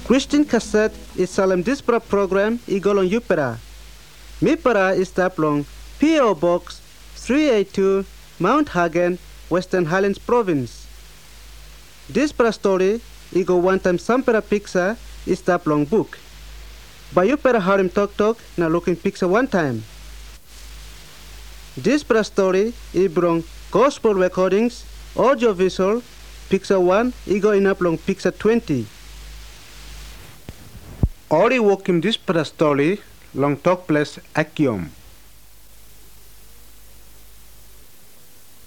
Christian Cassette is Salem Dispara program igolong Yupera. Mipara is taplong P.O. Box 382 Mount Hagen, Western Highlands Province. Dispara story igo one time sampera pizza is taplong book. Bayupera harim tok na looking pizza one time. Dispara story ibrong gospel recordings, audiovisual, pizza 1 igo inaplong pizza 20. Ori wokim dispara story long talk place akyom.